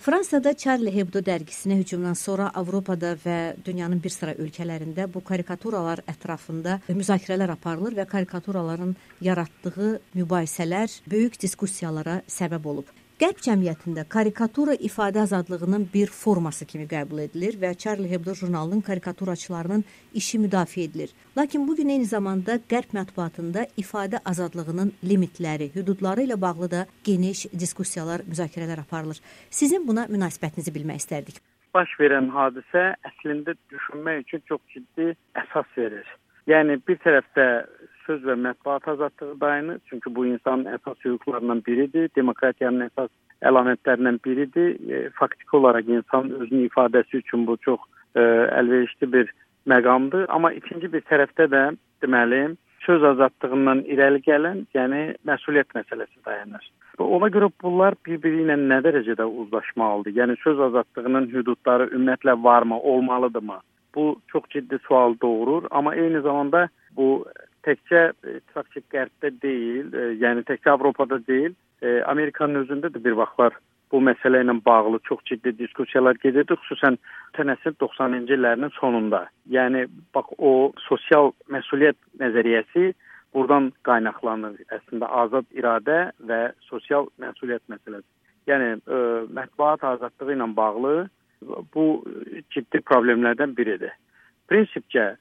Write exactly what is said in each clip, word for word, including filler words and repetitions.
Fransada Charlie Hebdo dərgisinə hücumdan sonra Avropada və dünyanın bir sıra ölkələrində bu karikaturalar ətrafında müzakirələr aparılır və karikaturaların yaratdığı mübahisələr böyük diskussiyalara səbəb olub. Qərb cəmiyyətində karikatura ifadə azadlığının bir forması kimi qəbul edilir və Charlie Hebdo jurnalının karikaturaçılarının işi müdafiə edilir. Lakin bugün eyni zamanda Qərb mətbuatında ifadə azadlığının limitləri, hüdudları ilə bağlı da geniş diskussiyalar, müzakirələr aparılır. Sizin buna münasibətinizi bilmək istərdik. Baş verən hadisə əslində düşünmək üçün çox ciddi əsas verir. Yəni bir tərəfdə söz və mətbuat azadlığı dayanır. Çünki bu insanın əsas hüquqlarından biridir. Demokratiyanın əsas əlamətlərindən biridir. E, faktiki olaraq insan özünün ifadəsi üçün bu çox e, əlverişli bir məqamdır. Amma ikinci bir tərəfdə də deməli söz azadlığından irəli gələn, yəni məsuliyyət məsələsi dayanır. Ona görə bunlar bir-biri ilə nə dərəcədə uzlaşmalıdır? Yəni söz azadlığının hüdudları ümumiyyətlə varmı, olmalıdırmı? Bu çox ciddi sual doğurur. Amma eyni zamanda bu təkcə İttifaqçı Qərbdə deyil, e, yəni təkcə Avropada deyil, e, Amerikanın özündə də bir vaxtlar bu məsələ ilə bağlı çox ciddi diskussiyalar gedirdi, xüsusən ötən əsrin doxsanıncı illərinin sonunda. Yəni bax o sosial məsuliyyət nəzəriyyəsi buradan qaynaqlanır. Əslində azad iradə və sosial məsuliyyət məsələsi. Yəni e, mətbuat azadlığı ilə bağlı bu ciddi problemlərdən biridir. Prinsipcə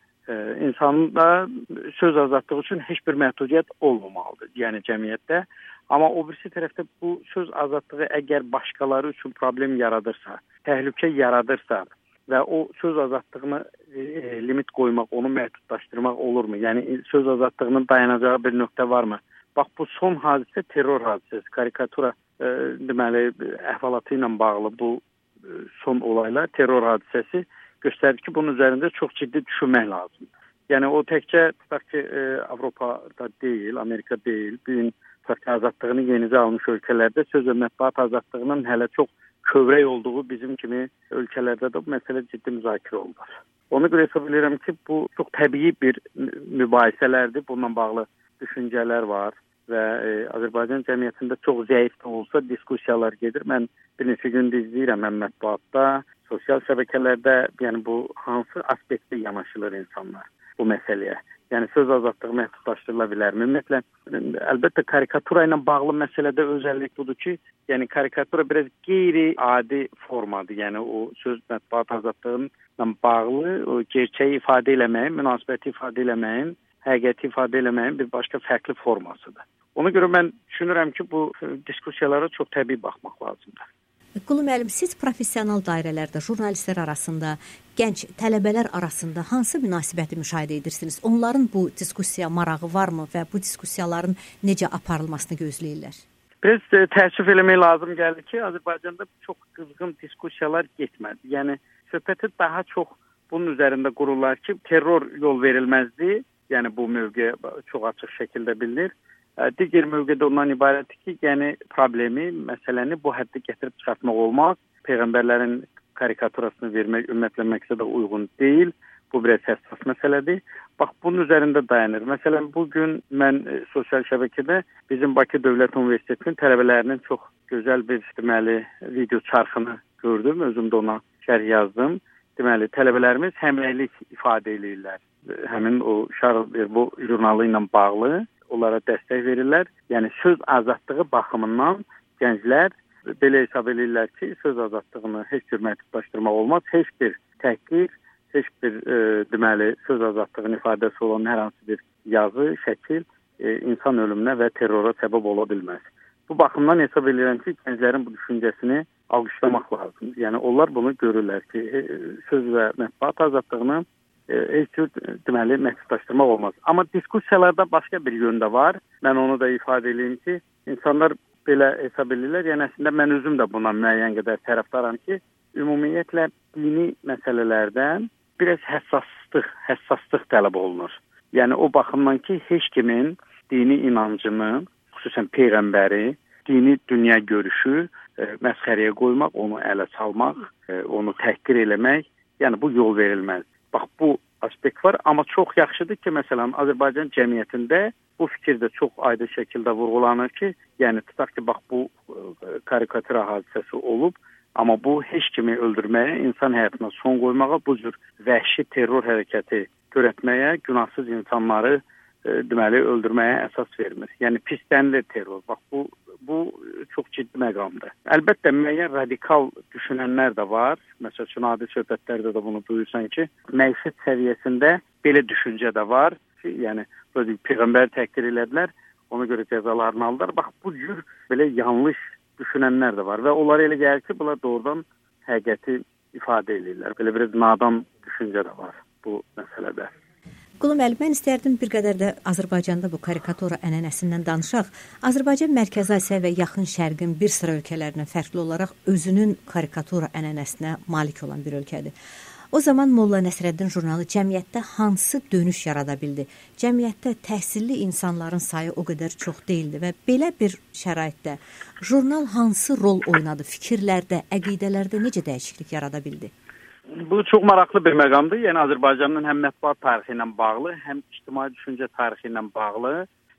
insanda söz azadlığı üçün heç bir məhdudiyyət olmamalıdır, yəni cəmiyyətdə. Amma o birisi tərəfdə bu söz azadlığı əgər başqaları üçün problem yaradırsa, təhlükə yaradırsa və o söz azadlığını e, limit qoymaq, onu məhdudlaşdırmaq olurmu? Yəni söz azadlığının dayanacağı bir nöqtə varmı? Bax bu son hadisə terror hadisəsi, karikatura e, deməli əhvalatı ilə bağlı bu e, son olaylar, terror hadisəsi göstərir ki, bunun üzərində çox ciddi düşünmək lazımdır. Yəni o təkcə tutaq ki, e, Avropada deyil, Amerika deyil, bu gün tutaq ki, azadlığını yenicə almış ölkələrdə söz və mətbuat azadlığının hələ çox kövrək olduğu bizim kimi ölkələrdə də bu məsələ ciddi müzakirə olunur. Ona görə hesab edirəm ki, bu çox təbii bir mübahisələrdir. Bununla bağlı düşüncələr var və e, Azərbaycan cəmiyyətində çox zəif də olsa diskussiyalar gedir. Mən bir neçə gündür izləyirəm həm mətbuatda, sosial şəbəkələrdə, yəni bu hansı aspektdə yanaşılır insanlar bu məsələyə? Yəni söz azadlığı məhdudlaşdırıla bilərmi? Ümumiyyətlə, əlbəttə karikatura ilə bağlı məsələdə özəllik budur ki, yəni karikatura biraz qeyri-adi formadır. Yəni o söz mətbuat azadlığıyla bağlı o gerçəyi ifadə eləməyin, münasibəti ifadə eləməyin, həqiqəti ifadə eləməyin bir başqa fərqli formasıdır. Ona görə mən düşünürəm ki, bu diskussiyalara çox təbii baxmaq lazımdır. Qulu müəllim, siz professional dairələrdə, jurnalistlər arasında, gənc tələbələr arasında hansı münasibəti müşahidə edirsiniz? Onların bu diskussiya marağı varmı və bu diskussiyaların necə aparılmasını gözləyirlər? Biraz təəssüf eləmək lazım gəlir ki, Azərbaycanda çox qızğın diskussiyalar getmədi. Yəni söhbəti daha çox bunun üzərində qururlar ki, terror yol verilməzdi. Yəni bu mövqe çox açıq şəkildə bilinir. Digər mövqedə ondan ibarətdir ki, yəni problemi, məsələni bu həddə gətirib çıxartmaq olmaz. Peyğəmbərlərin karikaturasını vermək ümumiyyətlə məqsədə uyğun deyil. Bu biraz həssas məsələdir. Bax, bunun üzərində dayanır. Məsələn, bugün mən e, sosial şəbəkədə bizim Bakı Dövlət Universitetinin tələbələrinin çox gözəl bir deməli video çarxını gördüm. Özüm də ona şərh yazdım. Deməli, tələbələrimiz həmrəylik ifadə edirlər. Həmin o Charles Hebdo jurnalı ilə bağlı onlara dəstək verirlər. Yəni söz azadlığı baxımından gənclər belə hesab edirlər ki, söz azadlığını heç bir məhdudlaşdırmaq olmaz. Heç bir təhqir, heç bir e, deməli söz azadlığının ifadəsi olan hər hansı bir yazı, şəkil e, insan ölümünə və terrora səbəb ola bilməz. Bu baxımdan hesab edirəm ki, gənclərin bu düşüncəsini alqışlamaq lazımdır. Yəni onlar bunu görürlər ki, e, söz və mətbuat azadlığını heç cür deməli məhdudlaşdırmaq olmaz. Amma diskussiyalarda başqa bir yön də var. Mən onu da ifadə edeyim ki, insanlar belə hesab edirlər. Yəni əslində mən özüm də buna müəyyən qədər tərəfdaram ki, ümumiyyətlə dini məsələlərdən biraz həssaslıq, həssaslıq tələb olunur. Yəni o baxımdan ki, heç kimin dini inancını, xüsusən peyğəmbəri, dini dünya görüşü e, məsxərəyə qoymaq, onu ələ çalmaq, e, onu təhqir eləmək, yəni bu yol verilməz. Bax, bu aspekt var, amma çox yaxşıdır ki, məsələn, Azərbaycan cəmiyyətində bu fikir də çox aydın şəkildə vurğulanır ki, yəni tutaq ki, bax, bu karikatura hadisəsi olub Amma bu heç kimi öldürməyə, insan həyatına son qoymağa, bu cür vəhşi terror hərəkəti törətməyə, günahsız insanları e, deməli öldürməyə əsas vermir. Yəni pislənilir terror. Bax bu bu çox ciddi məqamdır. Əlbəttə müəyyən radikal düşünənlər də var. Məsəl üçün adi söhbətlərdə də bunu duyursan ki, məişət səviyyəsində belə düşüncə də var. Ki, yəni böyle peyğəmbər təhqir elədilər, ona görə cəzalarını aldılar. Bax bu cür belə yanlış düşünənlər də var və onlara elə gəlir ki, bunlar doğrudan həqiqəti ifadə edirlər. Belə bir nadan düşüncə də var bu məsələdə. Qulu müəllim, mən istərdim bir qədər də Azərbaycanda bu karikatura ənənəsindən danışaq. Azərbaycan Mərkəzi Asiya və Yaxın Şərqin bir sıra ölkələrinə fərqli olaraq özünün karikatura ənənəsinə malik olan bir ölkədir. O zaman Molla Nəsrəddin jurnalı cəmiyyətdə hansı dönüş yarada bildi? Cəmiyyətdə təhsilli insanların sayı o qədər çox deyildi və belə bir şəraitdə jurnal hansı rol oynadı? Fikirlərdə, əqidələrdə necə dəyişiklik yarada bildi? Bu çox maraqlı bir məqamdır. Yəni Azərbaycanın həm mətbuat tarixi ilə bağlı, həm ictimai düşüncə tarixi ilə bağlı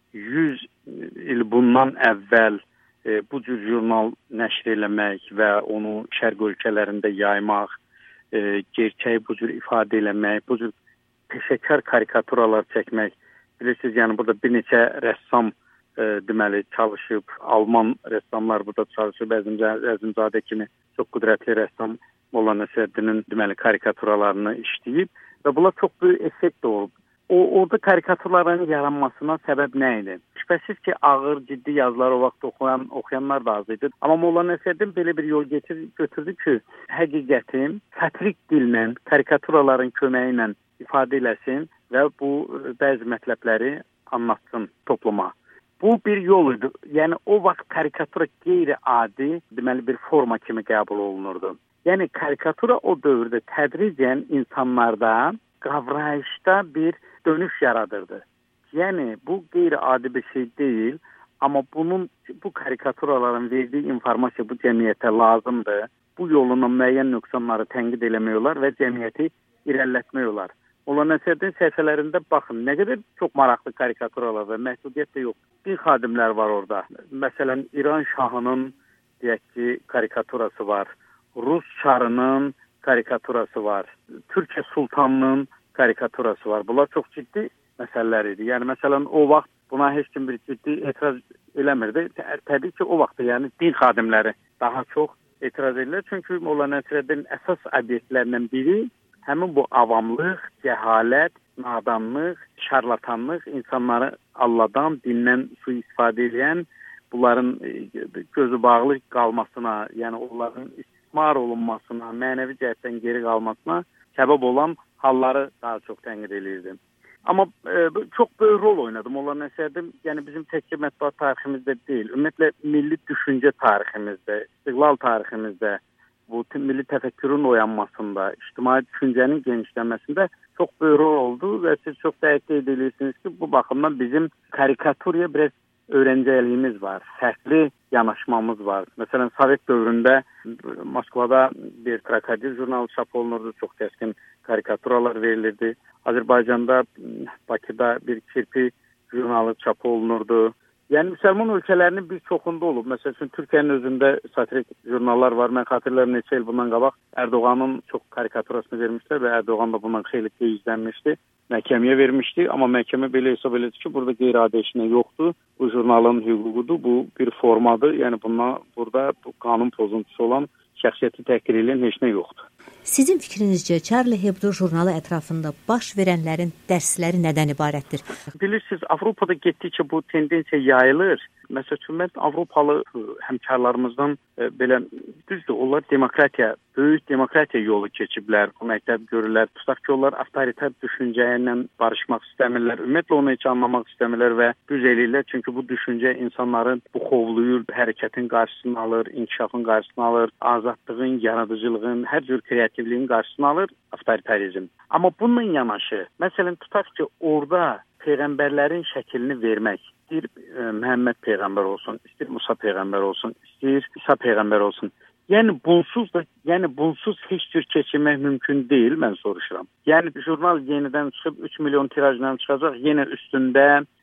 yüz il bundan əvvəl e, bu cür jurnal nəşr eləmək və onu şərq ölkələrində yaymaq, e, gerçəyi bu cür ifadə eləmək, bu cür peşəkar karikaturalar çəkmək. Bilirsiniz, yəni burada bir neçə rəssam e, deməli çalışıb, Alman rəssamlar burada çalışıb, Əzimzadə kimi çox qüdrətli rəssam Molla Nəsrəddinin deməli karikaturalarını işləyib və bunlar çox böyük effekt olub. O orada karikaturların yaranmasına səbəb nə idi? Şübhəsiz ki, ağır, ciddi yazılar o vaxt oxuyan, oxuyanlar da az idi. Amma Molla Nəsrəddin belə bir yol getir, götürdü ki, həqiqətin satirik dillə, karikaturaların köməyi ilə ifadə eləsin və bu bəzi mətləbləri anlatsın topluma. Bu bir yol idi. Yəni o vaxt karikatura qeyri-adi, deməli bir forma kimi qəbul olunurdu. Yəni karikatura o dövrdə tədricən insanlarda qavrayışda bir dönüş yaradırdı. Yəni bu qeyri-adi bir şey deyil, amma bunun bu karikaturaların verdiyi informasiya bu cəmiyyətə lazımdır. Bu yoluna müəyyən nöqsanları tənqid eləmək olar və cəmiyyəti irəlilətmək olar. Molla Nəsrəddin səhifələrində baxın, nə qədər çox maraqlı karikaturalar və məhdudiyyət də yox. Bir xadimlər var orada. Məsələn, İran şahının deyək ki, karikaturası var. Rus çarının karikaturası var. Türkiyə sultanının karikaturası var. Bunlar çox ciddi məsələlər idi. Yəni məsələn o vaxt buna heç kim bir ciddi etiraz eləmirdi. Təbii ki, o vaxt yəni din xadimləri daha çox etiraz edirlər. Çünki Molla Nəsrəddin əsas obyektlərindən biri həmin bu avamlıq, cəhalət, nadanlıq, şarlatanlıq, insanları alladan, dindən sui-istifadə edən, bunların gözü bağlı qalmasına, yəni onların istismar olunmasına, mənəvi cəhətdən geri qalmasına səbəb olan halları daha çox tənqid edirdi. Amma e, çox böyük rol oynadı Molla Nəsrəddin. Yəni bizim təkcə mətbuat tariximizdə deyil, ümumiyyətlə milli düşüncə tariximizdə, istiqlal tariximizdə, bu milli təfəkkürün oyanmasında, ictimai düşüncənin genişlənməsində çox böyük rol oldu və siz çox dəqiq qeyd edirsiniz ki, bu baxımdan bizim karikaturaya biraz öyrəncəliyimiz var, fərqli yanaşmamız var. Məsələn, Sovet dövründə Moskvada bir krokodil jurnalı çap olunurdu, çox kəskin karikaturalar verilirdi. Azərbaycanda, Bakıda bir kirpi jurnalı çap olunurdu. Yəni müsəlman ölkələrinin bir çoxunda olub. Məsəl üçün Türkiyənin özündə satirik jurnallar var. Mən xatırlarım neçə il bundan qabaq Ərdoğanın çox karikaturasını vermişlər və Ərdoğan da bundan xeyli qeyzlənmişdi. Məhkəməyə vermişdi, amma məhkəmə belə hesab elədi ki, burada qeyri-adi işinə yoxdur. Bu jurnalın hüququdur, bu bir formadır. Yəni bundan burada bu qanun pozuntusu olan şəxsiyyəti təhqir edən heç nə yoxdur. Sizin fikrinizcə Charlie Hebdo jurnalı ətrafında baş verənlərin dərsləri nədən ibarətdir? Bilirsiniz, Avropada getdikcə bu tendensiya yayılır. Məsəl üçün, mən Avropalı həmkarlarımızdan e, belə, düzdür, onlar demokratiya, böyük demokratiya yolu keçiblər, bu məktəb görürlər. Tutaq ki, onlar avtoritar düşüncəyə ilə barışmaq istəmirlər, ümumiyyətlə onu heç anlamaq istəmirlər və düz eləyirlər. Çünki bu düşüncə insanların bu xovluyur, hərəkətin qarşısını alır, inkişafın qarşısını alır, azadlığın, yaradıcılığın, hər cür kreativliyin qarşısını alır avtoritarizm. Amma bununla yanaşı, məsələn, tutaq ki, orada peyğəmbərlərin şəklini vermək, istəyir e, Məhəmməd peyğəmbər olsun, istəyir Musa peyğəmbər olsun, istəyir İsa peyğəmbər olsun. Yəni bunsuz da, yəni bunsuz heç cür keçirmək mümkün deyil, mən soruşuram. Yəni jurnal yenidən çıxıb üç milyon tirajla çıxacaq, yenə üstündə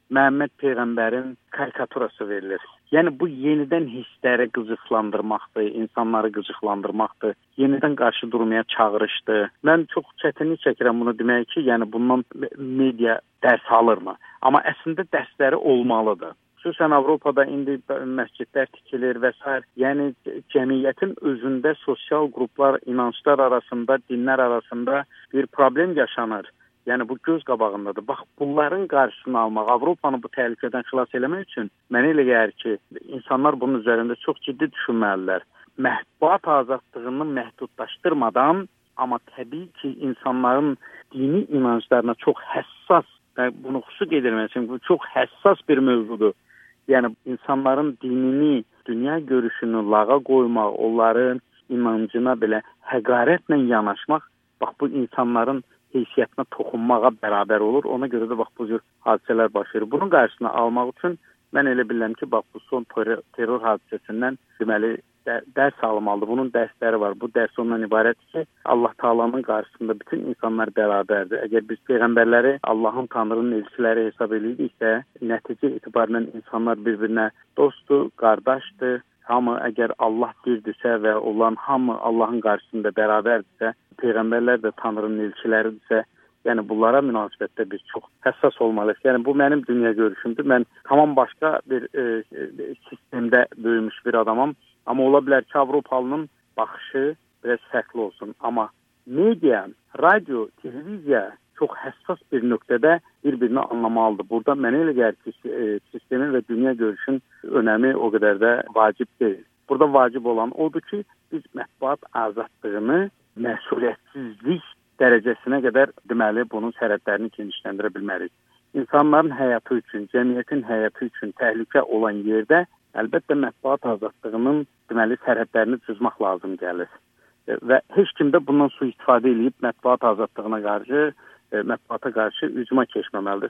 Məhəmməd Peyğəmbərin karikaturası verilir. Yəni bu yenidən hissləri qıcıqlandırmaqdır, insanları qıcıqlandırmaqdır, yenidən qarşı durmaya çağırışdır. Mən çox çətinlik çəkirəm bunu demək ki, yəni bundan media dərs alırmı? Amma əslində dərsləri olmalıdır. Xüsusən Avropada indi məscidlər tikilir və s. Yəni cəmiyyətin özündə sosial qruplar, inanclar arasında, dinlər arasında bir problem yaşanır. Yəni bu göz qabağındadır. Bax, bunların qarşısını almaq, Avropanı bu təhlükədən xilas eləmək üçün mənə elə gəlir ki, insanlar bunun üzərində çox ciddi düşünməlidirlər. Mətbuat azadlığını məhdudlaşdırmadan, amma təbii ki, insanların dini inanclarına çox həssas, bunu xüsusi qeyd etmək üçün, bu çox həssas bir mövzudur. Yəni insanların dinini, dünya görüşünü lağa qoymaq, onların inancına belə həqarətlə yanaşmaq, bax bu insanların heysiyyətinə toxunmağa bərabər olur. Ona görə də bax bu cür hadisələr baş verir. Bunun qarşısını almaq üçün mən elə bilirəm ki, bax bu son terror hadisəsindən deməli dərs alınmalıdır. Bunun dərsləri var. Bu dərs ondan ibarətdir ki, Allah Taala'nın qarşısında bütün insanlar bərabərdir. Əgər biz peyğəmbərləri Allahın, Tanrının elçiləri hesab ediriksə, nəticə etibarən insanlar bir-birinə dostdur, qardaşdır. Hamı əgər Allah birdirsə və olan hamı Allahın qarşısında bərabərdirsə, peyğəmbərlər də Tanrının elçiləridirsə, yəni bunlara münasibətdə biz çox həssas olmalıyıq. Yəni bu mənim dünya görüşümdür. Mən tamam başqa bir e, sistemdə böyümüş bir adamam. Amma ola bilər ki, Avropalının baxışı biraz fərqli olsun. Amma media, radio, televiziya çox həssas bir nöqtədə bir-birini anlamalıdır. Burada mənə elə gəlir ki, sistemin və dünya görüşün önəmi o qədər də vacib deyil. Burada vacib olan odur ki, biz mətbuat azadlığını məsuliyyətsizlik dərəcəsinə qədər deməli bunun sərhədlərini genişləndirə bilmərik. İnsanların həyatı üçün, cəmiyyətin həyatı üçün təhlükə olan yerdə əlbəttə mətbuat azadlığının deməli sərhədlərini cızmaq lazım gəlir. Və heç kim də bundan sui-istifadə edib mətbuat azadlığına qarşı, mətbuata qarşı hücuma keçməməlidir.